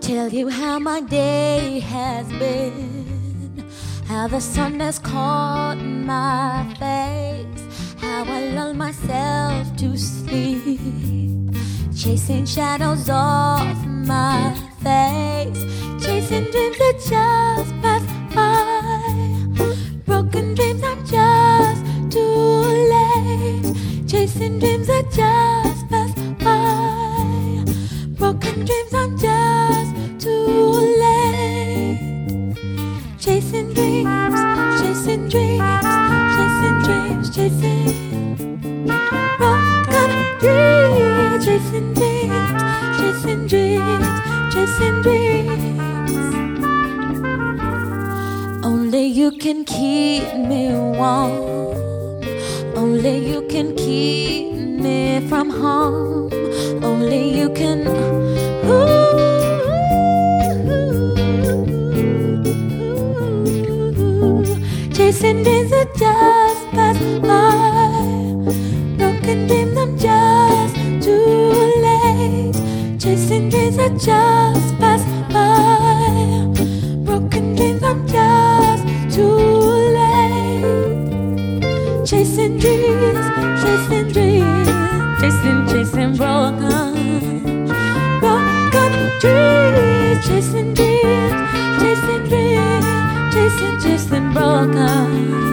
Tell you how my day has been, how the sun has caught my face, how I lull myself to sleep, chasing shadows off my face, chasing dreams that just pass by, broken dreams I'm just too late, chasing dreams that just pass by, broken dreams I'm just too late, chasing dreams, chasing dreams, chasing dreams, chasing broken dreams, chasing dreams, chasing dreams, chasing dreams. Only you can keep me warm, only you can keep me from harm, only you can. Chasing dreams that just pass by, broken dreams I'm just too late, chasing dreams that just pass by, broken dreams I'm just too late, chasing dreams, chasing dreams, chasing broken dreams, chasing dreams, chasing dreams, chasing broken.